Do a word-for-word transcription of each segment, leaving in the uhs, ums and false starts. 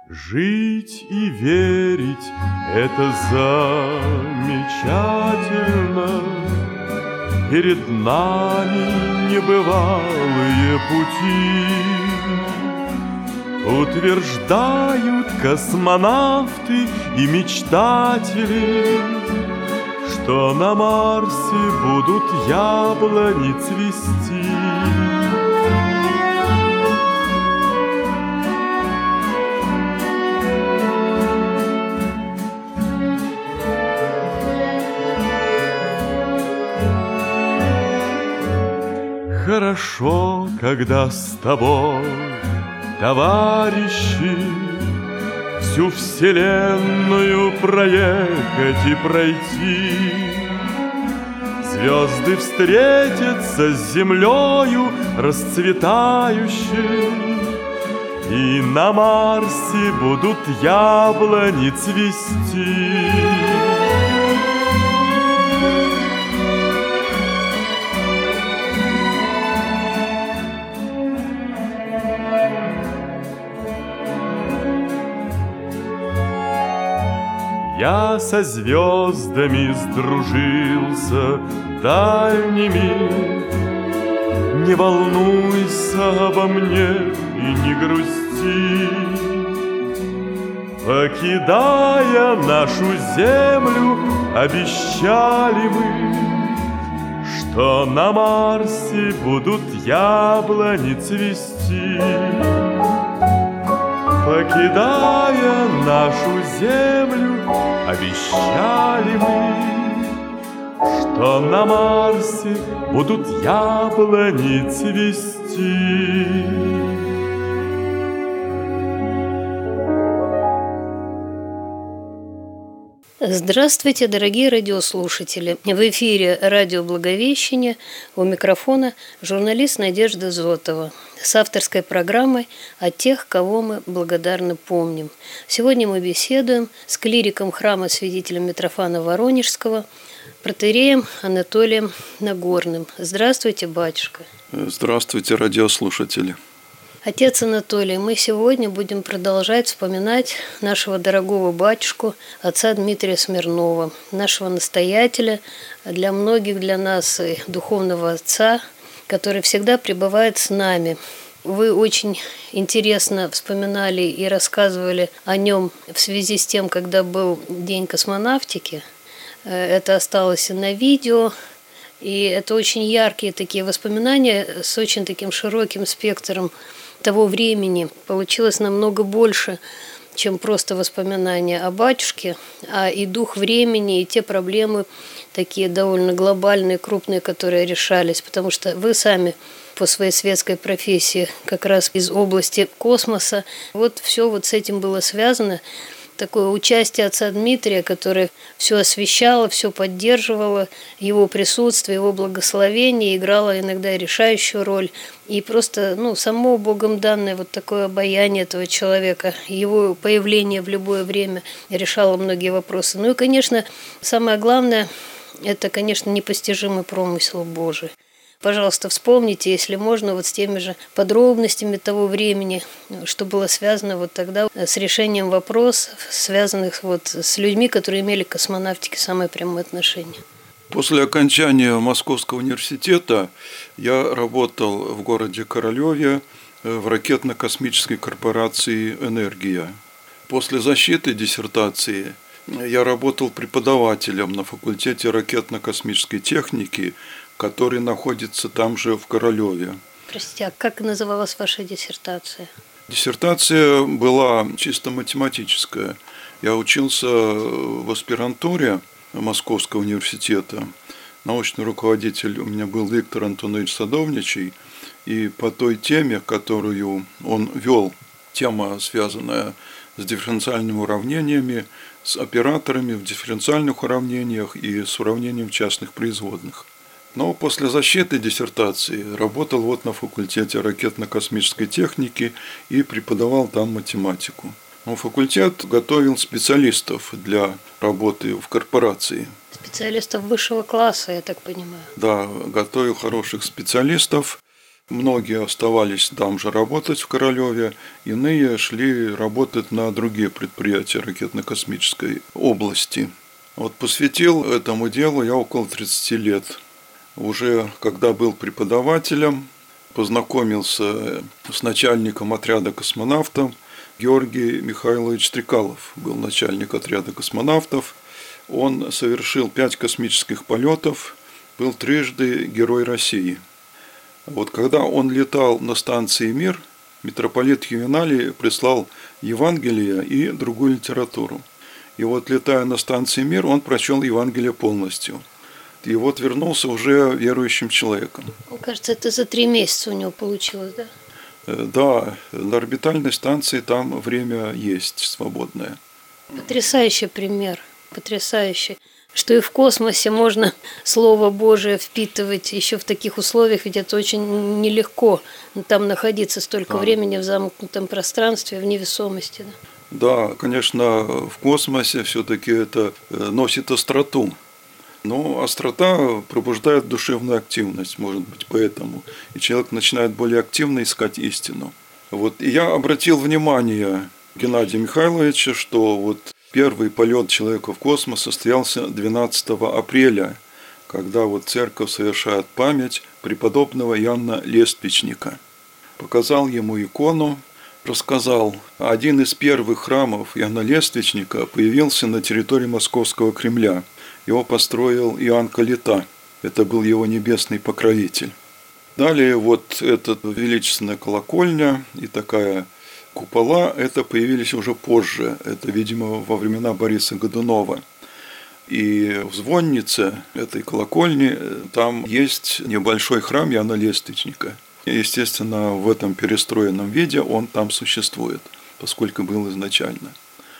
Жить и верить — это замечательно. Перед нами небывалые пути. Утверждают космонавты и мечтатели, что на Марсе будут яблони цвести. Хорошо, когда с тобой, товарищи, всю вселенную проехать и пройти. Звезды встретятся с землею расцветающей, и на Марсе будут яблони цвести. Я со звездами сдружился дальними. Не волнуйся обо мне и не грусти. Покидая нашу землю, обещали мы, что на Марсе будут яблони цвести. Покидая нашу землю, обещали мы, что на Марсе будут яблони цвести. Здравствуйте, дорогие радиослушатели! В эфире радио «Благовещение», у микрофона журналист Надежда Зотова с авторской программой о тех, кого мы благодарны помним. Сегодня мы беседуем с клириком храма святителя Митрофана Воронежского, протоиереем Анатолием Нагорным. Здравствуйте, батюшка! Здравствуйте, радиослушатели! Отец Анатолий, мы сегодня будем продолжать вспоминать нашего дорогого батюшку, отца Дмитрия Смирнова, нашего настоятеля, для многих для нас и духовного отца, который всегда пребывает с нами. Вы очень интересно вспоминали и рассказывали о нем в связи с тем, когда был День космонавтики. Это осталось и на видео. И это очень яркие такие воспоминания с очень таким широким спектром того времени. Получилось намного больше, чем просто воспоминания о батюшке, а и дух времени, и те проблемы такие довольно глобальные, крупные, которые решались. Потому что вы сами по своей светской профессии как раз из области космоса. Вот все вот с этим было связано. Такое участие отца Дмитрия, которое все освещало, все поддерживало, его присутствие, его благословение играло иногда решающую роль. И просто ну, само Богом данное вот такое обаяние этого человека, его появление в любое время решало многие вопросы. Ну и, конечно, самое главное, это, конечно, непостижимый промысел Божий. Пожалуйста, вспомните, если можно, вот с теми же подробностями того времени, что было связано вот тогда с решением вопросов, связанных вот с людьми, которые имели к космонавтике самое прямое отношение. После окончания Московского университета я работал в городе Королеве в ракетно-космической корпорации «Энергия». После защиты диссертации я работал преподавателем на факультете ракетно-космической техники, который находится там же, в Королеве. Простите, а как называлась ваша диссертация? Диссертация была чисто математическая. Я учился в аспирантуре Московского университета. Научный руководитель у меня был Виктор Антонович Садовничий. И по той теме, которую он вел, тема, связанная с дифференциальными уравнениями, с операторами в дифференциальных уравнениях и с уравнением частных производных. Но после защиты диссертации работал вот на факультете ракетно-космической техники и преподавал там математику. Но факультет готовил специалистов для работы в корпорации. Специалистов высшего класса, я так понимаю. Да, готовил хороших специалистов. Многие оставались там же работать, в Королеве, иные шли работать на другие предприятия ракетно-космической области. Вот посвятил этому делу я около тридцати лет. Уже когда был преподавателем, познакомился с начальником отряда космонавтов. Георгий Михайлович Стрекалов был начальник отряда космонавтов. Он совершил пять космических полетов, был трижды Герой России. Вот когда он летал на станции «Мир», митрополит Ювеналий прислал Евангелие и другую литературу. И вот, летая на станции «Мир», он прочел Евангелие полностью. И вот вернулся уже верующим человеком. Кажется, это за три месяца у него получилось, да? Да, на орбитальной станции там время есть свободное. Потрясающий пример, потрясающий. Что и в космосе можно Слово Божие впитывать еще в таких условиях, ведь это очень нелегко там находиться столько да. времени в замкнутом пространстве, в невесомости. Да? Да, конечно, в космосе все-таки это носит остроту. Но острота пробуждает душевную активность, может быть, поэтому. И человек начинает более активно искать истину. Вот. И я обратил внимание Геннадия Михайловича, что вот первый полет человека в космос состоялся двенадцатого апреля, когда вот церковь совершает память преподобного Иоанна Лествичника. Показал ему икону, рассказал, один из первых храмов Иоанна Лествичника появился на территории Московского Кремля. Его построил Иоанн Калита. Это был его небесный покровитель. Далее вот эта величественная колокольня и такая купола, это появились уже позже. Это, видимо, во времена Бориса Годунова. И в звоннице этой колокольни там есть небольшой храм Иоанна Лествичника. Естественно, в этом перестроенном виде он там существует, поскольку был изначально.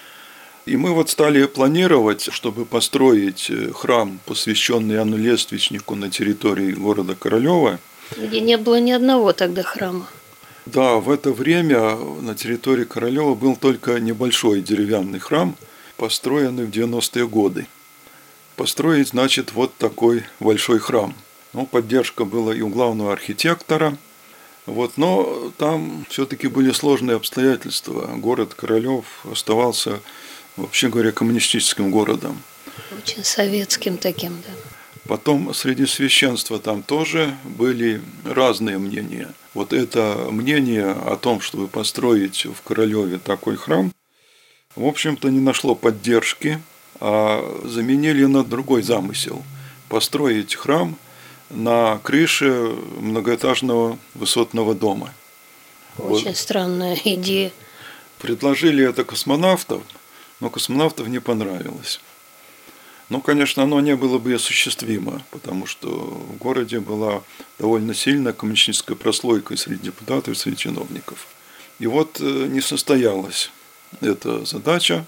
И мы вот стали планировать, чтобы построить храм, посвященный Иоанну Лествичнику на территории города Королева. Где не было ни одного тогда храма. Да, в это время на территории Королева был только небольшой деревянный храм, построенный в девяностые годы. Построить, значит, вот такой большой храм. Ну, поддержка была и у главного архитектора. Вот, но там все-таки были сложные обстоятельства. Город Королев оставался, вообще говоря, коммунистическим городом. Очень советским таким, да. Потом среди священства там тоже были разные мнения. Вот это мнение о том, чтобы построить в Королеве такой храм, в общем-то, не нашло поддержки, а заменили на другой замысел. Построить храм на крыше многоэтажного высотного дома. Очень вот. Странная идея. Предложили это космонавтам, но космонавтам не понравилось. Ну, конечно, оно не было бы осуществимо, потому что в городе была довольно сильная коммунистическая прослойка и среди депутатов, и среди чиновников. И вот не состоялась эта задача.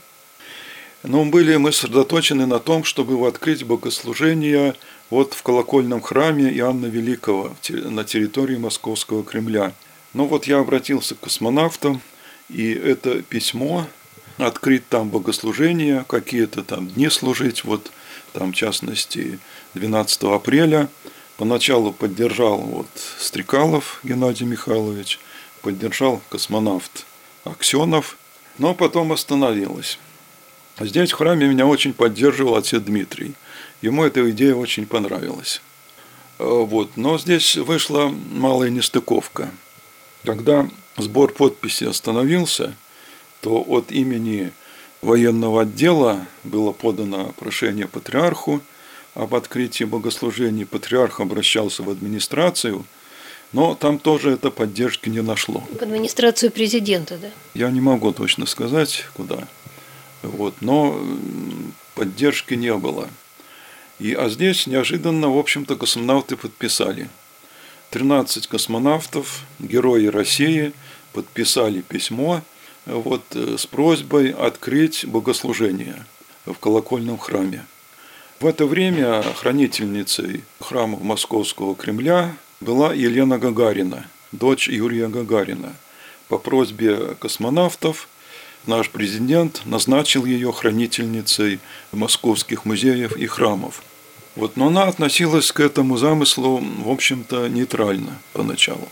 Но были мы сосредоточены на том, чтобы открыть богослужение вот в колокольном храме Иоанна Великого на территории Московского Кремля. Ну вот я обратился к космонавтам, и это письмо, открыть там богослужение, какие-то там дни служить, вот там в частности двенадцатого апреля. Поначалу поддержал вот Стрекалов Геннадий Михайлович, поддержал космонавт Аксенов, но потом остановилось. Здесь в храме меня очень поддерживал отец Дмитрий. Ему эта идея очень понравилась. Вот. Но здесь вышла малая нестыковка. Когда сбор подписей остановился, то от имени военного отдела было подано прошение патриарху об открытии богослужений. Патриарх обращался в администрацию, но там тоже это поддержки не нашло. В администрацию президента, да? Я не могу точно сказать, куда. Вот, но поддержки не было. И, а здесь неожиданно, в общем-то, космонавты подписали. тринадцать космонавтов, герои России, подписали письмо вот, с просьбой открыть богослужение в колокольном храме. В это время хранительницей храма Московского Кремля была Елена Гагарина, дочь Юрия Гагарина. По просьбе космонавтов наш президент назначил ее хранительницей московских музеев и храмов. Вот, но она относилась к этому замыслу, в общем-то, нейтрально поначалу.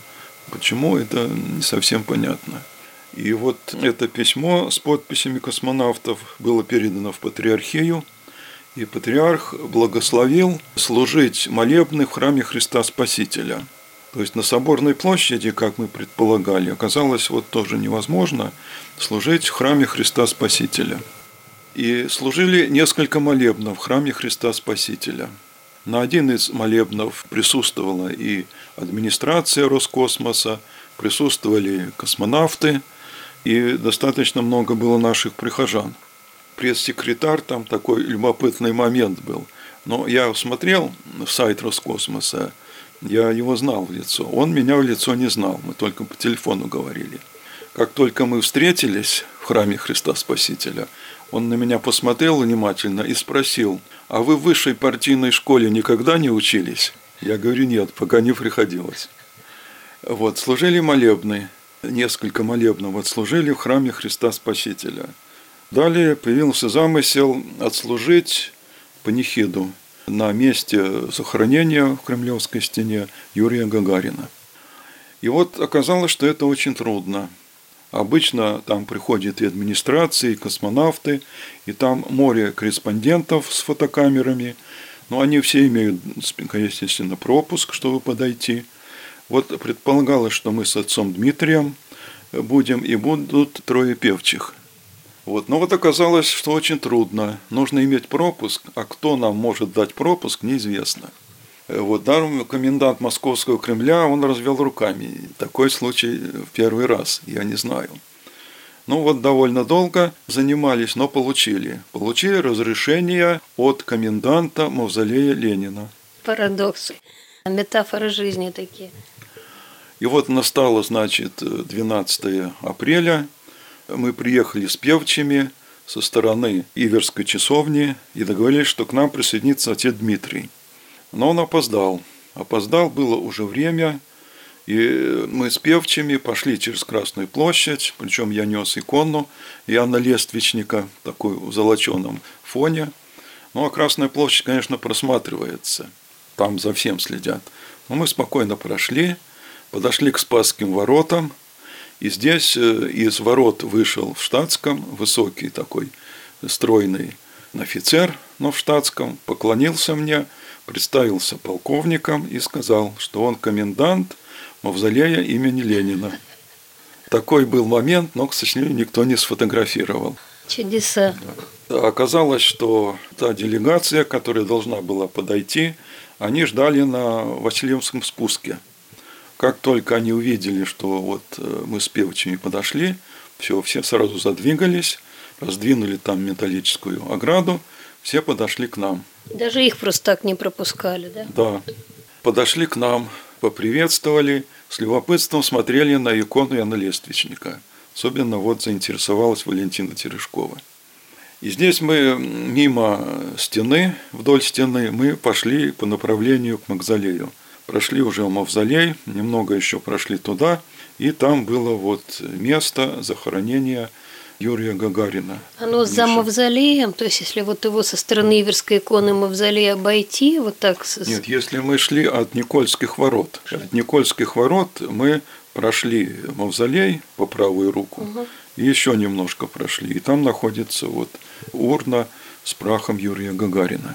Почему, это не совсем понятно. И вот это письмо с подписями космонавтов было передано в патриархию, и патриарх благословил служить молебны в храме Христа Спасителя. То есть на Соборной площади, как мы предполагали, оказалось вот тоже невозможно служить в храме Христа Спасителя. И служили несколько молебнов в храме Христа Спасителя. На один из молебнов присутствовала и администрация Роскосмоса, присутствовали космонавты, и достаточно много было наших прихожан. Пресс-секретарь, там такой любопытный момент был. Но я смотрел сайт Роскосмоса, я его знал в лицо. Он меня в лицо не знал, мы только по телефону говорили. Как только мы встретились в храме Христа Спасителя, он на меня посмотрел внимательно и спросил: «А вы в высшей партийной школе никогда не учились?» Я говорю: «Нет, пока не приходилось». Вот, служили молебны, несколько молебнов отслужили в храме Христа Спасителя. Далее появился замысел отслужить панихиду на месте захоронения в Кремлевской стене Юрия Гагарина. И вот оказалось, что это очень трудно. Обычно там приходят и администрации, и космонавты, и там море корреспондентов с фотокамерами, но они все имеют, естественно, пропуск, чтобы подойти. Вот предполагалось, что мы с отцом Дмитрием будем, и будут трое певчих. Вот. Но вот оказалось, что очень трудно. Нужно иметь пропуск, а кто нам может дать пропуск, неизвестно. Вот. Даже комендант Московского Кремля, он развел руками. Такой случай в первый раз, я не знаю. Ну вот довольно долго занимались, но получили. Получили разрешение от коменданта мавзолея Ленина. Парадоксы. Метафоры жизни такие. И вот настало, значит, двенадцатое апреля. Мы приехали с певчими со стороны Иверской часовни и договорились, что к нам присоединится отец Дмитрий. Но он опоздал. Опоздал, было уже время, и мы с певчими пошли через Красную площадь, причем я нес икону Иоанна Лествичника, такой в золоченом фоне. Ну, а Красная площадь, конечно, просматривается, там за всем следят. Но мы спокойно прошли, подошли к Спасским воротам, и здесь из ворот вышел в штатском высокий такой стройный офицер, но в штатском, поклонился мне, представился полковником и сказал, что он комендант мавзолея имени Ленина. Такой был момент, но, к сожалению, никто не сфотографировал. Чудеса. Да. Оказалось, что та делегация, которая должна была подойти, они ждали на Васильевском спуске. Как только они увидели, что вот мы с певчими подошли, все, все сразу задвигались, раздвинули там металлическую ограду, все подошли к нам. Даже их просто так не пропускали, да? Да. Подошли к нам, поприветствовали, с любопытством смотрели на икону Иоанна Лествичника. Особенно вот заинтересовалась Валентина Терешкова. И здесь мы мимо стены, вдоль стены, мы пошли по направлению к мавзолею. Прошли уже мавзолей, немного еще прошли туда, и там было вот место захоронения Юрия Гагарина. Оно за мавзолеем, то есть если вот его со стороны Иверской иконы мавзолея обойти, вот так... Нет, если мы шли от Никольских ворот. От Никольских ворот мы прошли мавзолей по правую руку, угу. и еще немножко прошли. И там находится вот урна с прахом Юрия Гагарина.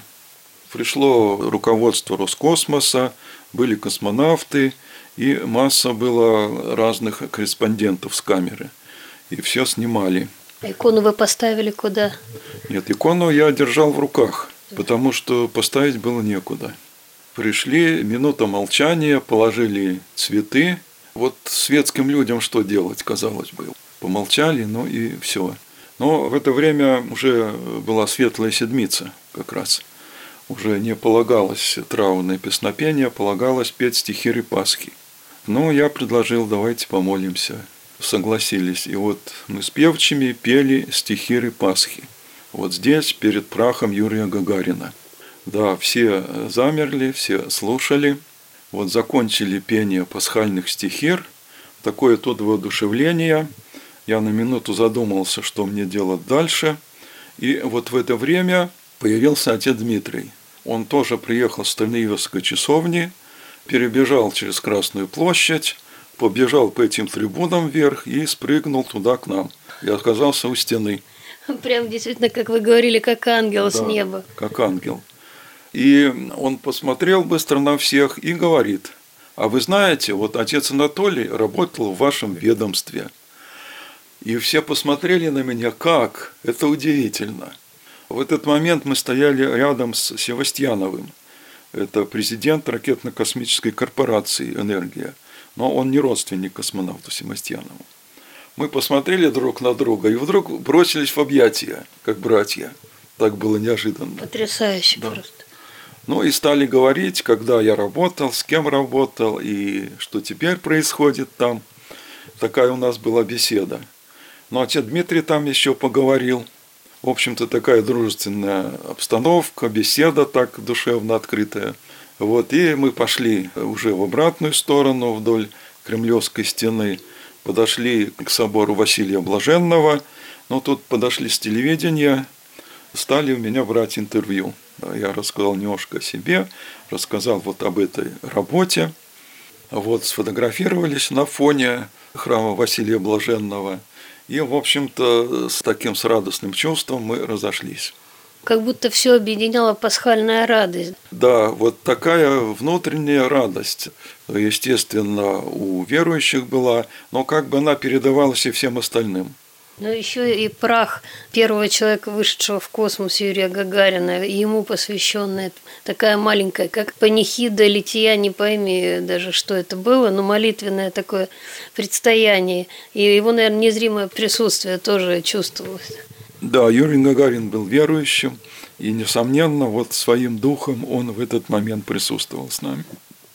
Пришло руководство Роскосмоса, были космонавты, и масса было разных корреспондентов с камеры. И все снимали. Икону вы поставили куда? Нет, икону я держал в руках, потому что поставить было некуда. Пришли, минута молчания, положили цветы. Вот светским людям что делать, казалось бы. Помолчали, ну и все. Но в это время уже была Светлая Седмица как раз. Уже не полагалось траурное песнопение, полагалось петь стихиры Пасхи. Но я предложил, давайте помолимся. Согласились. И вот мы с певчими пели стихиры Пасхи. Вот здесь, перед прахом Юрия Гагарина. Да, все замерли, все слушали. Вот закончили пение пасхальных стихир. Такое тут воодушевление. Я на минуту задумался, что мне делать дальше. И вот в это время появился отец Дмитрий. Он тоже приехал с Тальнеевской часовни, перебежал через Красную площадь, побежал по этим трибунам вверх и спрыгнул туда к нам. И оказался у стены. Прям действительно, как вы говорили, как ангел Да, с неба. как ангел. И он посмотрел быстро на всех и говорит: а вы знаете, вот отец Анатолий работал в вашем ведомстве. И все посмотрели на меня: как? Это удивительно. В этот момент мы стояли рядом с Севастьяновым. Это президент ракетно-космической корпорации «Энергия». Но он не родственник космонавту Севастьянову. Мы посмотрели друг на друга и вдруг бросились в объятия, как братья. Так было неожиданно. Потрясающе Да. просто. Ну и стали говорить, когда я работал, с кем работал и что теперь происходит там. Такая у нас была беседа. Ну, отец Дмитрий там еще поговорил. В общем-то, такая дружественная обстановка, беседа так душевно открытая. Вот, и мы пошли уже в обратную сторону, вдоль Кремлевской стены. Подошли к собору Василия Блаженного. Но тут подошли с телевидения, стали у меня брать интервью. Я рассказал немножко о себе, рассказал вот об этой работе. Вот, сфотографировались на фоне храма Василия Блаженного. И, в общем-то, с таким с радостным чувством мы разошлись. Как будто все объединяла пасхальная радость. Да, вот такая внутренняя радость, естественно, у верующих была, но как бы она передавалась и всем остальным. Но еще и прах первого человека, вышедшего в космос, Юрия Гагарина, ему посвященная такая маленькая, как панихида, лития, не пойми даже, что это было, но молитвенное такое предстояние. И его, наверное, незримое присутствие тоже чувствовалось. Да, Юрий Гагарин был верующим, и, несомненно, вот своим духом он в этот момент присутствовал с нами.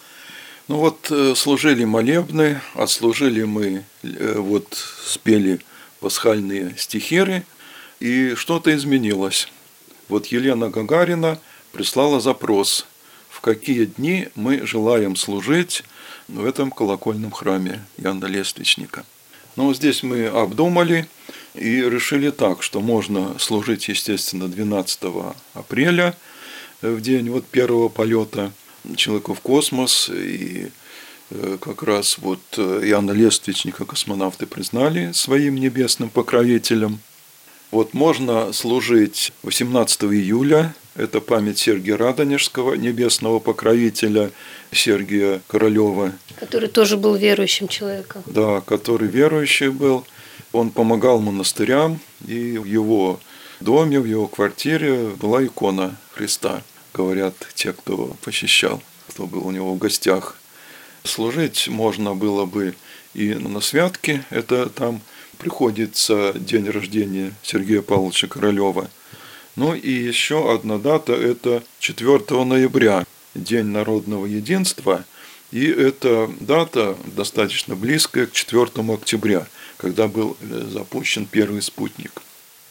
Ну вот, служили молебны, отслужили мы, вот спели пасхальные стихиры, и что-то изменилось. Вот Елена Гагарина прислала запрос, в какие дни мы желаем служить в этом колокольном храме Иоанна Лествичника. Ну, здесь мы обдумали и решили так, что можно служить, естественно, двенадцатого апреля, в день вот первого полета человека в космос, и как раз вот Иоанна Лествичника космонавты признали своим небесным покровителем. Вот можно служить восемнадцатого июля, это память Сергия Радонежского, небесного покровителя Сергия Королева. Который тоже был верующим человеком. Да, который верующий был. Он помогал монастырям, и в его доме, в его квартире была икона Христа, говорят те, кто посещал, кто был у него в гостях. Служить можно было бы и на святке, это там приходится день рождения Сергея Павловича Королева. Ну и еще одна дата – это четвёртого ноября, День народного единства, и эта дата достаточно близкая к четвёртому октября, когда был запущен первый спутник.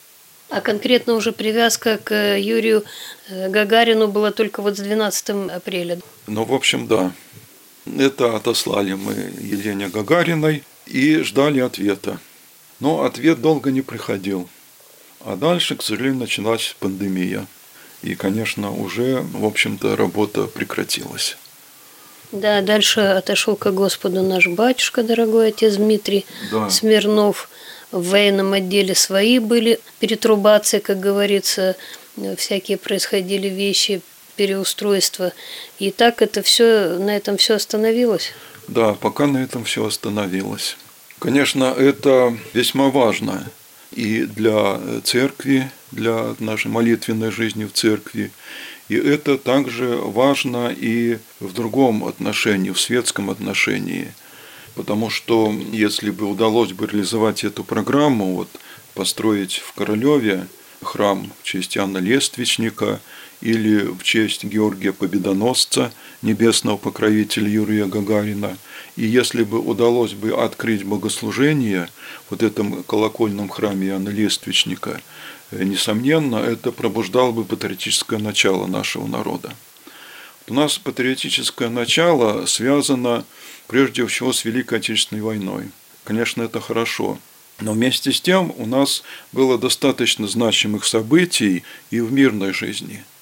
А конкретно уже привязка к Юрию Гагарину была только вот с двенадцатого апреля. Ну, в общем, да. Это отослали мы Елене Гагариной и ждали ответа. Но ответ долго не приходил. А дальше, к сожалению, началась пандемия. И, конечно, уже, в общем-то, работа прекратилась. Да, дальше отошел ко Господу наш батюшка, дорогой отец Дмитрий Да. Смирнов. В военном отделе свои были перетрубации, как говорится, всякие происходили вещи, переустройства. И так это все, на этом все остановилось. Да, пока на этом все остановилось. Конечно, это весьма важно и для церкви, для нашей молитвенной жизни в церкви. И это также важно и в другом отношении, в светском отношении. Потому что если бы удалось бы реализовать эту программу, вот, построить в Королеве храм в честь Иоанна Лествичника или в честь Георгия Победоносца, небесного покровителя Юрия Гагарина, и если бы удалось бы открыть богослужение в вот этом колокольном храме Иоанна Лествичника, несомненно, это пробуждало бы патриотическое начало нашего народа. У нас патриотическое начало связано прежде всего с Великой Отечественной войной. Конечно, это хорошо. Но вместе с тем у нас было достаточно значимых событий и в мирной жизни.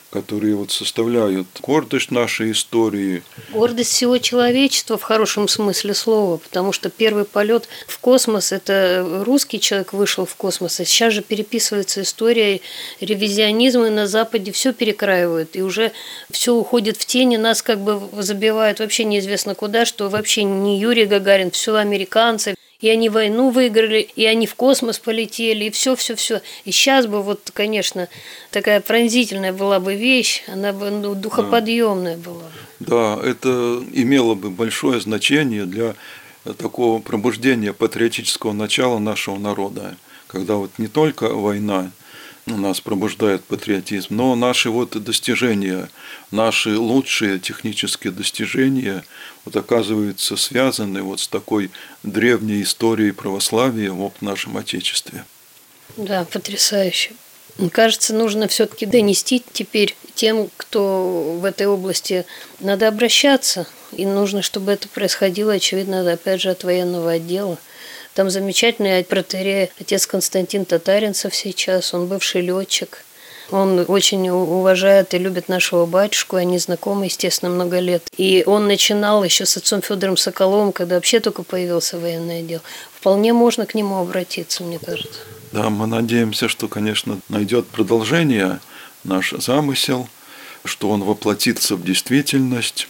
которые вот составляют гордость нашей истории. Гордость всего человечества в хорошем смысле слова, потому что первый полет в космос – это русский человек вышел в космос, а сейчас же переписывается история ревизионизма, и на Западе все перекраивают, и уже все уходит в тени, нас как бы забивают вообще неизвестно куда, что вообще не Юрий Гагарин, все американцы. И они войну выиграли, и они в космос полетели, и все-все-все. И сейчас бы, вот, конечно, такая пронзительная была бы вещь, она бы ну, духоподъемная была. Да, это имело бы большое значение для такого пробуждения патриотического начала нашего народа, когда вот не только война у нас пробуждает патриотизм, но наши вот достижения, наши лучшие технические достижения вот оказываются связаны вот с такой древней историей православия вот в нашем Отечестве. Да, потрясающе. Кажется, нужно все-таки донести теперь тем, кто в этой области, надо обращаться, и нужно, чтобы это происходило, очевидно, опять же, от военного отдела. Там замечательный протоиерей отец Константин Татаринцев сейчас, он бывший летчик. Он очень уважает и любит нашего батюшку, они знакомы, естественно, много лет. И он начинал еще с отцом Федором Соколовым, когда вообще только появился военный отдел. Вполне можно к нему обратиться, мне кажется. Да, мы надеемся, что, конечно, найдет продолжение наш замысел, что он воплотится в действительность.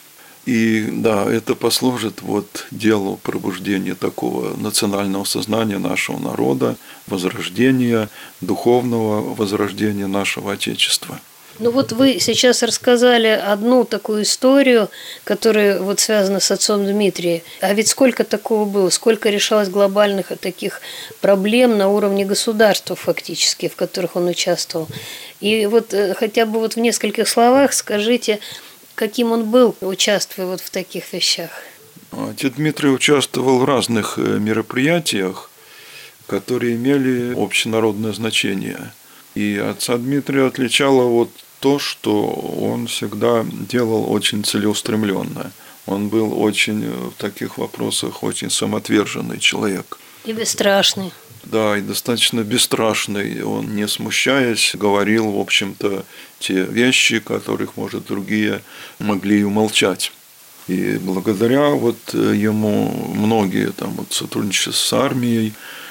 И да, это послужит вот делу пробуждения такого национального сознания нашего народа, возрождения, духовного возрождения нашего Отечества. Ну вот вы сейчас рассказали одну такую историю, которая вот связана с отцом Дмитрием. А ведь сколько такого было, сколько решалось глобальных таких проблем на уровне государства фактически, в которых он участвовал. И вот хотя бы вот в нескольких словах скажите, каким он был, участвуя вот в таких вещах? Отец Дмитрий участвовал в разных мероприятиях, которые имели общенародное значение. И отца Дмитрия отличало вот то, что он всегда делал очень целеустремленно. Он был очень в таких вопросах очень самоотверженный человек. И бесстрашный. Да, и достаточно бесстрашный. Он, не смущаясь, говорил, в общем-то, те вещи, которых, может, другие могли умолчать. И благодаря вот ему многие там, вот, сотрудничество с армией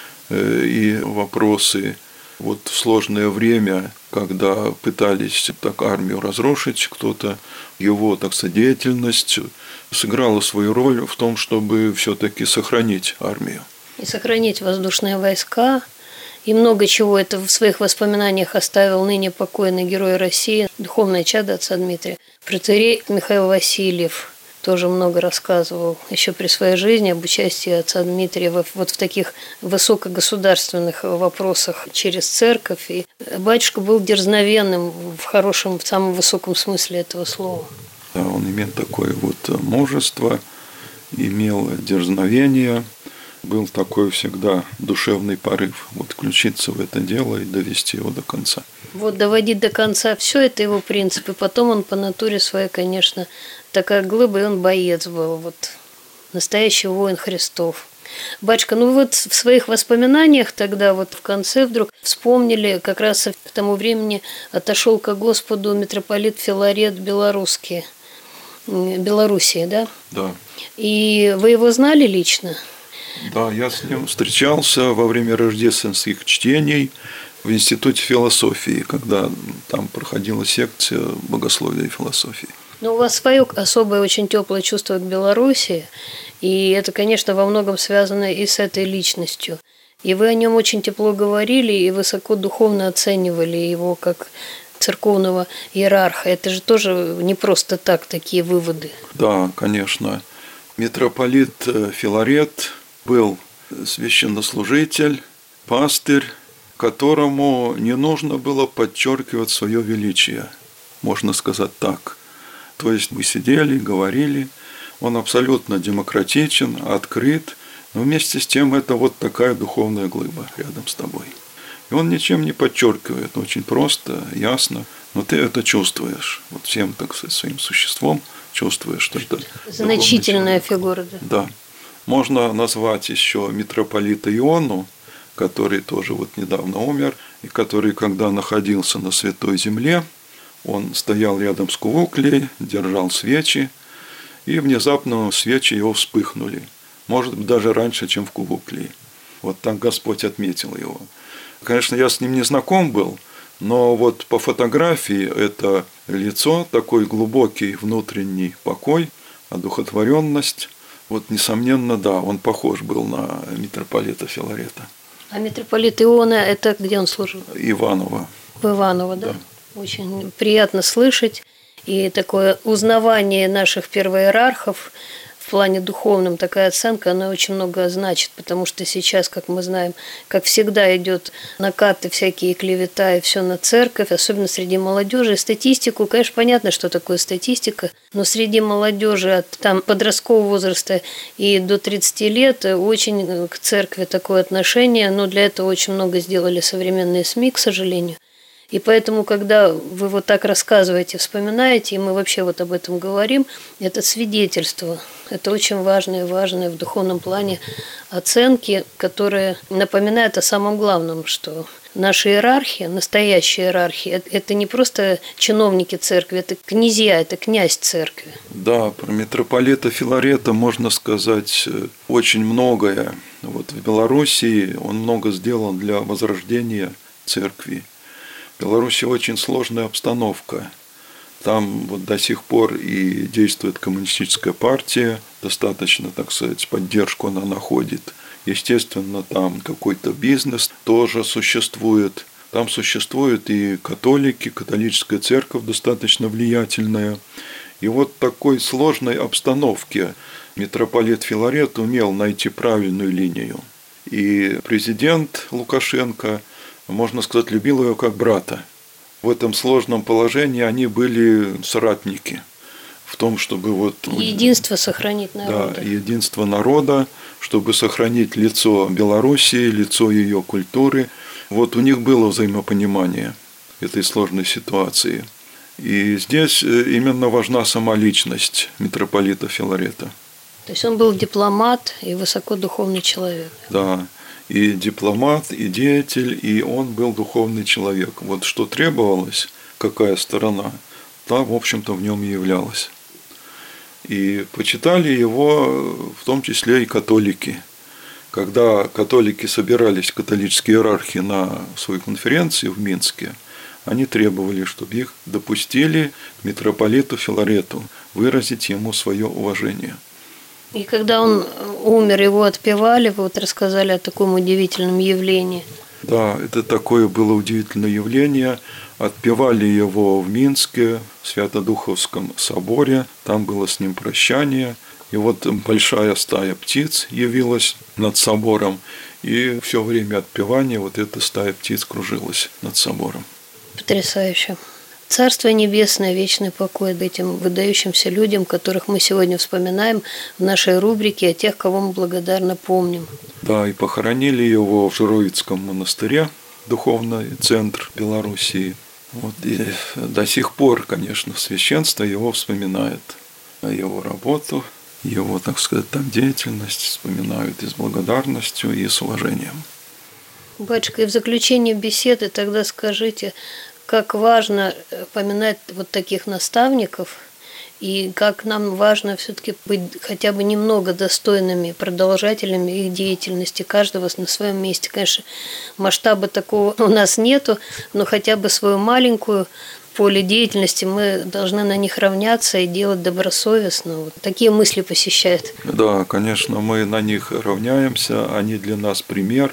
и вопросы вот в сложное время, когда пытались так армию разрушить, кто-то, его, так сказать, деятельность сыграла свою роль в том, чтобы все-таки сохранить армию. И сохранить воздушные войска. И много чего это в своих воспоминаниях оставил ныне покойный герой России, духовное чадо отца Дмитрия. Протоиерей Михаил Васильев тоже много рассказывал еще при своей жизни об участии отца Дмитрия вот в таких высокогосударственных вопросах через церковь. И батюшка был дерзновенным в хорошем, в самом высоком смысле этого слова. Да, он имел такое вот мужество, имел дерзновение, был такой всегда душевный порыв вот включиться в это дело и довести его до конца. Вот доводить до конца все это его принципы. Потом он по натуре своей, конечно, такая глыба, и он боец был, вот настоящий воин Христов. Батюшка, ну вот в своих воспоминаниях тогда вот в конце вдруг вспомнили, как раз к тому времени отошел ко Господу митрополит Филарет Белорусский, Белоруссии, да? Да. И вы его знали лично? Да, я с ним встречался во время рождественских чтений в Институте философии, когда там проходила секция богословия и философии. Ну, у вас свое особое, очень теплое чувство к Белоруссии, и это, конечно, во многом связано и с этой личностью. И вы о нем очень тепло говорили и высоко духовно оценивали его как церковного иерарха. Это же тоже не просто так, такие выводы. Да, конечно. Митрополит Филарет был священнослужитель, пастырь, которому не нужно было подчеркивать свое величие, можно сказать так. То есть мы сидели, говорили, он абсолютно демократичен, открыт, но вместе с тем это вот такая духовная глыба рядом с тобой. И он ничем не подчеркивает, очень просто, ясно, но ты это чувствуешь, вот всем, так сказать, своим существом чувствуешь, что это значительная фигура. Да. Да. Можно назвать еще митрополита Иону, который тоже вот недавно умер, и который, когда находился на Святой Земле, Он стоял рядом с кувуклей, держал свечи, и внезапно свечи его вспыхнули. Может быть, даже раньше, чем в кувукле. Вот так Господь отметил его. Конечно, я с ним не знаком был, но вот по фотографии это лицо, такой глубокий внутренний покой, одухотворенность. Вот, несомненно, да, он похож был на митрополита Филарета. А митрополит Иона, это где он служил? Иваново. В Иваново, да. Да. Очень приятно слышать. И такое узнавание наших первоиерархов в плане духовном, такая оценка, она очень много значит, потому что сейчас, как мы знаем, как всегда идет накаты, всякие клевета и все на церковь, особенно среди молодежи. Статистику, конечно, понятно, что такое статистика, но среди молодежи от там, подросткового возраста и до тридцати лет очень к церкви такое отношение, но для этого очень много сделали современные СМИ, к сожалению. И поэтому, когда вы вот так рассказываете, вспоминаете, и мы вообще вот об этом говорим, это свидетельство. Это очень важные, важные в духовном плане оценки, которые напоминают о самом главном, что наша иерархия, настоящая иерархия, это не просто чиновники церкви, это князья, это князь церкви. Да, про митрополита Филарета можно сказать очень многое. Вот в Белоруссии он много сделал для возрождения церкви. В Беларуси очень сложная обстановка. Там вот до сих пор и действует коммунистическая партия, достаточно, так сказать, поддержку она находит. Естественно, там какой-то бизнес тоже существует. Там существуют и католики, католическая церковь достаточно влиятельная. И вот в такой сложной обстановке митрополит Филарет умел найти правильную линию. И президент Лукашенко, можно сказать, любил его как брата. В этом сложном положении они были соратники. В том, чтобы вот... Единство сохранить народа. Да, единство народа, чтобы сохранить лицо Белоруссии, лицо ее культуры. Вот у них было взаимопонимание этой сложной ситуации. И здесь именно важна сама личность митрополита Филарета. То есть он был дипломат и высокодуховный человек. Да. И дипломат, и деятель, и он был духовный человек. Вот что требовалось, какая сторона, та, в общем-то, в нем и являлась. И почитали его в том числе и католики. Когда католики собирались, католические иерархи, на свою конференцию в Минске, они требовали, чтобы их допустили к митрополиту Филарету, выразить ему свое уважение. И когда он умер, его отпевали, вы вот рассказали о таком удивительном явлении. Да, это такое было удивительное явление. Отпевали его в Минске, в Свято-Духовском соборе. Там было с ним прощание. И вот большая стая птиц явилась над собором. И все время отпевания вот эта стая птиц кружилась над собором. Потрясающе. Царство Небесное, вечный покой этим выдающимся людям, которых мы сегодня вспоминаем в нашей рубрике о тех, кого мы благодарно помним. Да, и похоронили его в Жировицком монастыре, духовный центр Белоруссии. Вот, и до сих пор, конечно, священство его вспоминает, его работу, его, так сказать, там, деятельность вспоминают и с благодарностью, и с уважением. Батюшка, и в заключение беседы тогда скажите, как важно поминать вот таких наставников, и как нам важно все-таки быть хотя бы немного достойными продолжателями их деятельности, каждого на своем месте. Конечно, масштаба такого у нас нету, но хотя бы свою маленькую поле деятельности мы должны на них равняться и делать добросовестно. Вот такие мысли посещают. Да, конечно, мы на них равняемся, они для нас пример,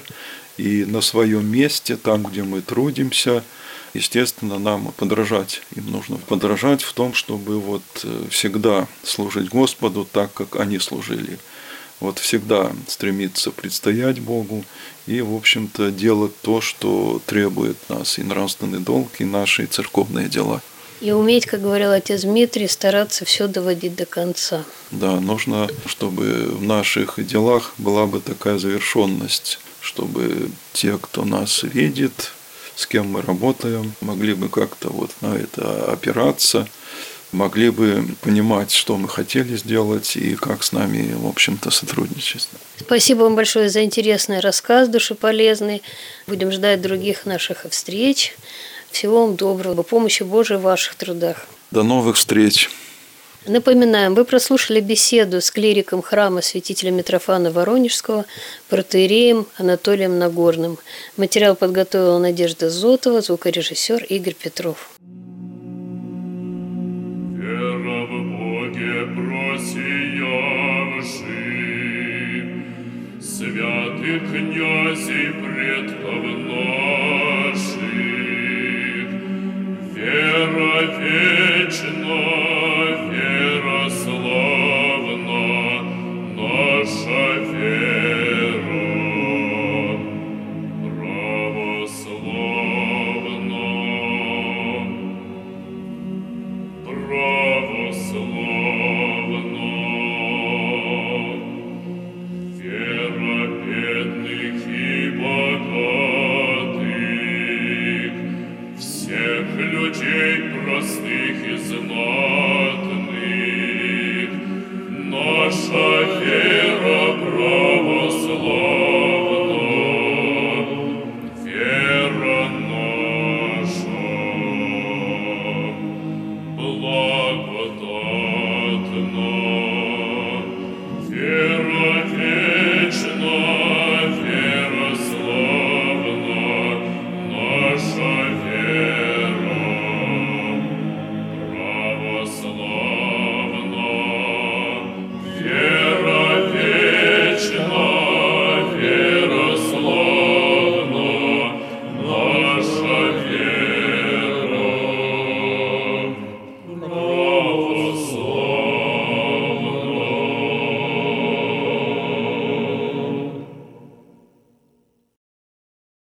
и на своем месте, там, где мы трудимся, естественно, нам подражать. Им нужно подражать в том, чтобы вот всегда служить Господу так, как они служили. Вот всегда стремиться предстоять Богу и, в общем-то, делать то, что требует нас, и нравственный долг, и наши церковные дела. И уметь, как говорил отец Дмитрий, стараться все доводить до конца. Да, нужно, чтобы в наших делах была бы такая завершенность, чтобы те, кто нас видит, с кем мы работаем, могли бы как-то вот на это опираться, могли бы понимать, что мы хотели сделать и как с нами, в общем-то, сотрудничать. Спасибо вам большое за интересный рассказ, душеполезный. Будем ждать других наших встреч. Всего вам доброго, помощи Божией в ваших трудах. До новых встреч. Напоминаем, вы прослушали беседу с клириком храма святителя Митрофана Воронежского, протоиереем Анатолием Нагорным. Материал подготовила Надежда Зотова, звукорежиссер Игорь Петров. Вера в Боге просиявши, святых князей пред